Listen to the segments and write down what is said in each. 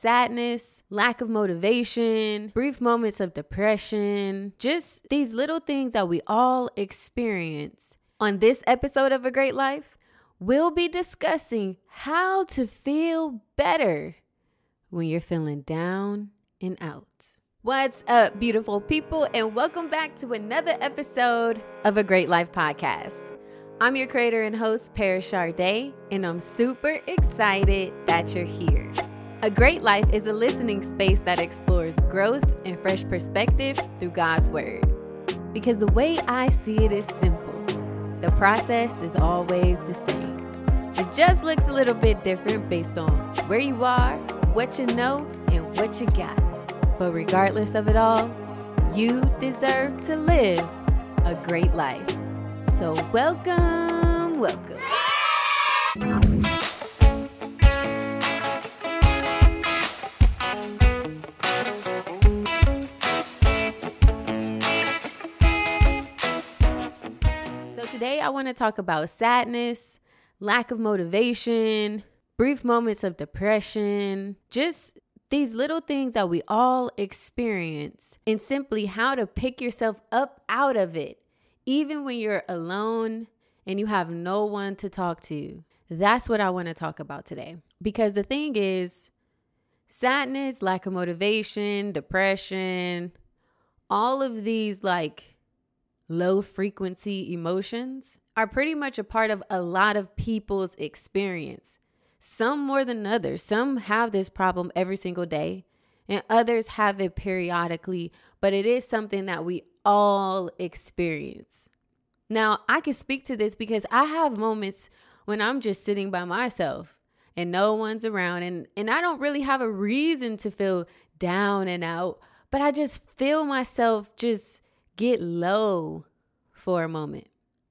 sadness, lack of motivation, brief moments of depression, just these little things that we all experience. On this episode of A Great Life, we'll be discussing how to feel better when you're feeling down and out. What's up, beautiful people, and welcome back to another episode of A Great Life podcast. I'm your creator and host, Paris Charday, and I'm super excited that you're here. A Great Life is a listening space that explores growth and fresh perspective through God's Word. Because the way I see it is simple. The process is always the same. It just looks a little bit different based on where you are, what you know, and what you got. But regardless of it all, you deserve to live a great life. So welcome. So today I want to talk about sadness, lack of motivation, brief moments of depression, just these little things that we all experience, and simply how to pick yourself up out of it. Even when you're alone and you have no one to talk to. That's what I want to talk about today. Because the thing is, sadness, lack of motivation, depression, all of these like low frequency emotions are pretty much a part of a lot of people's experience. Some more than others. Some have this problem every single day and others have it periodically, but it is something that we all experience. Now, I can speak to this because I have moments when I'm just sitting by myself and no one's around and I don't really have a reason to feel down and out, but I just feel myself just get low for a moment.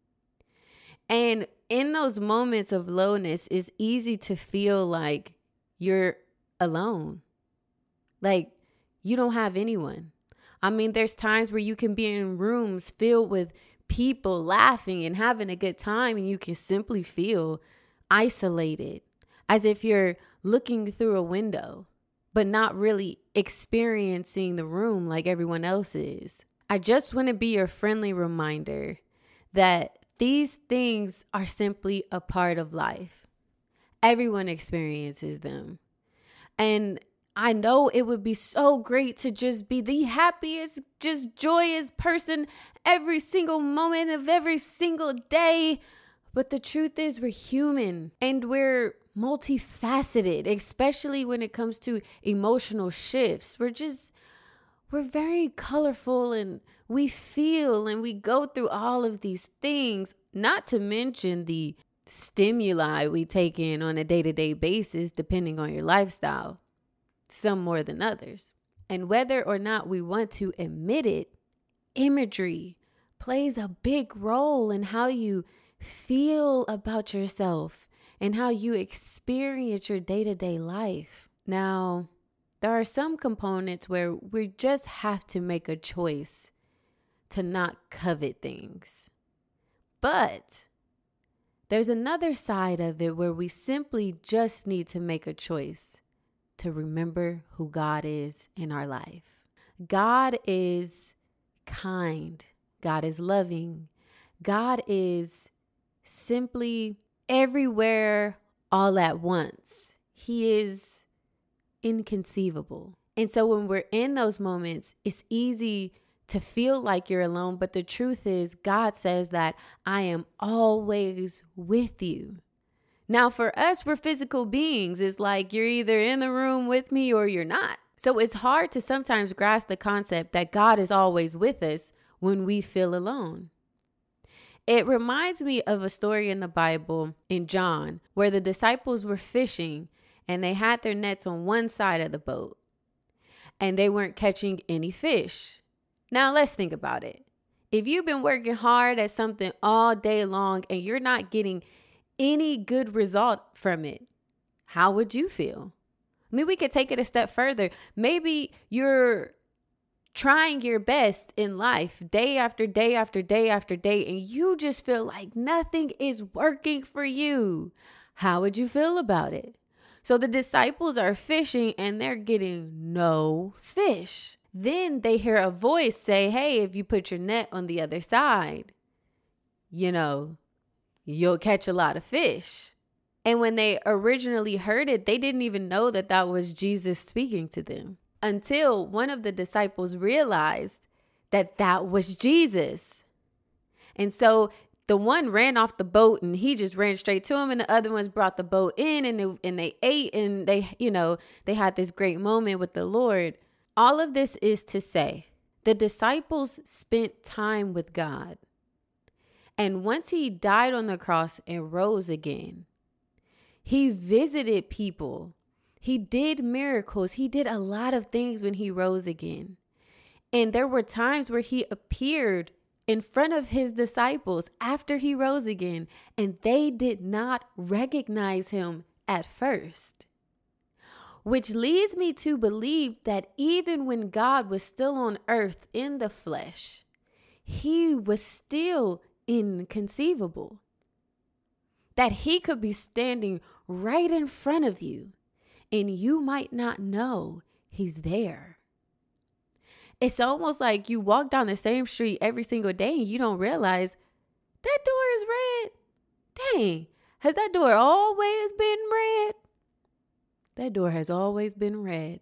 And in those moments of lowness, it's easy to feel like you're alone. Like you don't have anyone. I mean, there's times where you can be in rooms filled with people laughing and having a good time, and you can simply feel isolated, as if you're looking through a window, but not really experiencing the room like everyone else is. I just want to be your friendly reminder that these things are simply a part of life. Everyone experiences them. And I know it would be so great to just be the happiest, just joyous person every single moment of every single day. But the truth is we're human and we're multifaceted, especially when it comes to emotional shifts. We're very colorful and we feel and we go through all of these things, not to mention the stimuli we take in on a day-to-day basis, depending on your lifestyle. Some more than others. And whether or not we want to admit it, imagery plays a big role in how you feel about yourself and how you experience your day-to-day life. Now, there are some components where we just have to make a choice to not covet things. But there's another side of it where we simply just need to make a choice to remember who God is in our life. God is kind. God is loving. God is simply everywhere all at once. He is inconceivable. And so when we're in those moments, it's easy to feel like you're alone. But the truth is, God says that I am always with you. Now, for us, we're physical beings. It's like you're either in the room with me or you're not. So it's hard to sometimes grasp the concept that God is always with us when we feel alone. It reminds me of a story in the Bible in John where the disciples were fishing and they had their nets on one side of the boat and they weren't catching any fish. Now, let's think about it. If you've been working hard at something all day long and you're not getting any good result from it, how would you feel? I mean, we could take it a step further. Maybe you're trying your best in life day after day after day after day, and you just feel like nothing is working for you. How would you feel about it? So the disciples are fishing and they're getting no fish. Then they hear a voice say, hey, if you put your net on the other side, you'll catch a lot of fish. And when they originally heard it, they didn't even know that that was Jesus speaking to them until one of the disciples realized that that was Jesus. And so the one ran off the boat and he just ran straight to him, and the other ones brought the boat in and they ate, and they had this great moment with the Lord. All of this is to say the disciples spent time with God. And once he died on the cross and rose again, he visited people. He did miracles. He did a lot of things when he rose again. And there were times where he appeared in front of his disciples after he rose again, and they did not recognize him at first. Which leads me to believe that even when God was still on earth in the flesh, he was still inconceivable. That he could be standing right in front of you and you might not know he's there. It's almost like you walk down the same street every single day and you don't realize that door is red. Dang, has that door always been red? That door has always been red.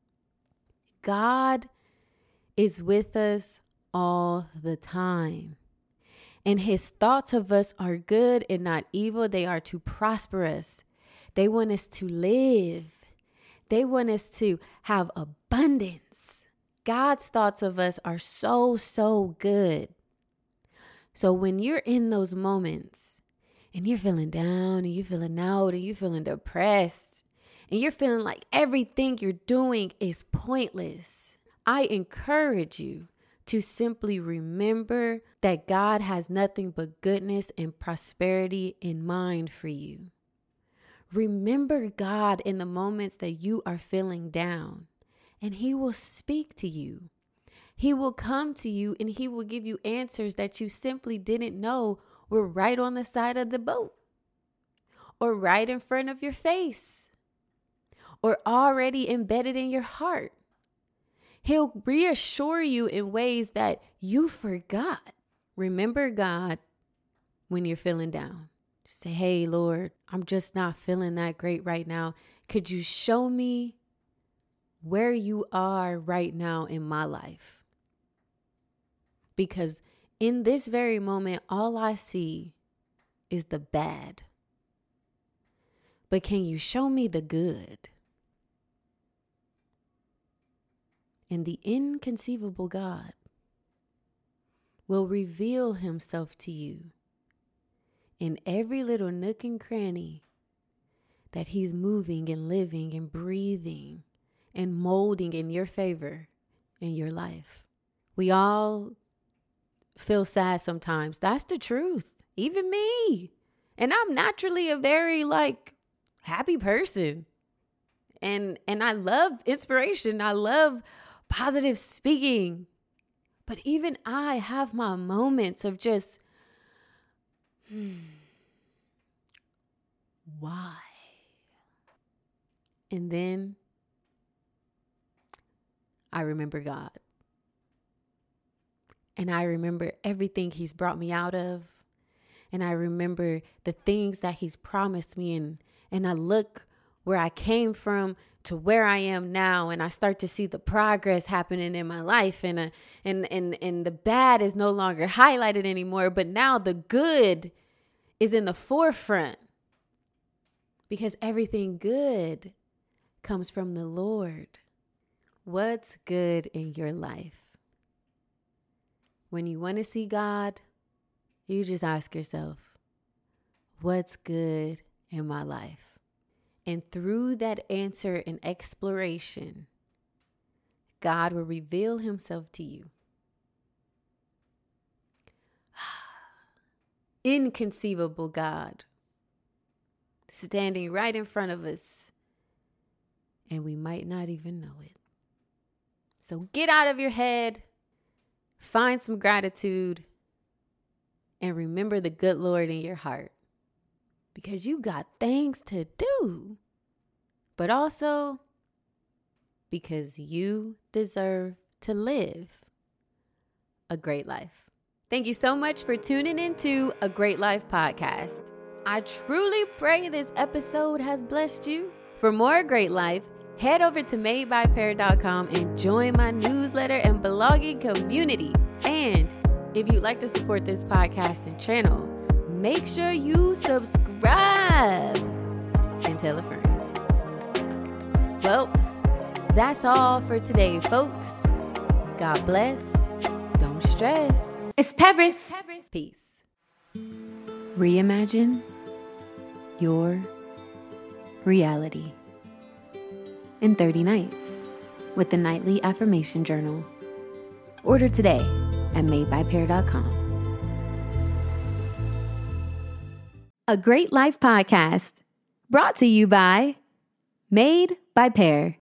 God is with us all the time. And his thoughts of us are good and not evil. They are to prosper us. They want us to live. They want us to have abundance. God's thoughts of us are so, so good. So when you're in those moments and you're feeling down and you're feeling out and you're feeling depressed and you're feeling like everything you're doing is pointless, I encourage you to simply remember that God has nothing but goodness and prosperity in mind for you. Remember God in the moments that you are feeling down, and he will speak to you. He will come to you and he will give you answers that you simply didn't know were right on the side of the boat or right in front of your face or already embedded in your heart. He'll reassure you in ways that you forgot. Remember God when you're feeling down. Just say, hey, Lord, I'm just not feeling that great right now. Could you show me where you are right now in my life? Because in this very moment, all I see is the bad. But can you show me the good? And the inconceivable God will reveal himself to you in every little nook and cranny that he's moving and living and breathing and molding in your favor in your life. We all feel sad sometimes. That's the truth. Even me. And I'm naturally a very happy person. And I love inspiration. I love positive speaking. But even I have my moments of just, why? And then I remember God. And I remember everything he's brought me out of. And I remember the things that he's promised me. And I look where I came from to where I am now, and I start to see the progress happening in my life, and the bad is no longer highlighted anymore, but now the good is in the forefront, because everything good comes from the Lord. What's good in your life? When you want to see God, you just ask yourself, what's good in my life? And through that answer and exploration, God will reveal himself to you. Inconceivable God, standing right in front of us, and we might not even know it. So get out of your head, find some gratitude, and remember the good Lord in your heart. Because you got things to do. but also because you deserve to live a great life. Thank you so much for tuning into A Great Life podcast. I truly pray this episode has blessed you. For more Great Life, head over to madebypear.com and join my newsletter and blogging community. And if you'd like to support this podcast and channel, make sure you subscribe and tell a friend. Well, that's all for today, folks. God bless. Don't stress. It's Paris. Peace. Reimagine your reality in 30 nights with the Nightly Affirmation Journal. Order today at madebypear.com. A Great Life podcast brought to you by Made by Pear.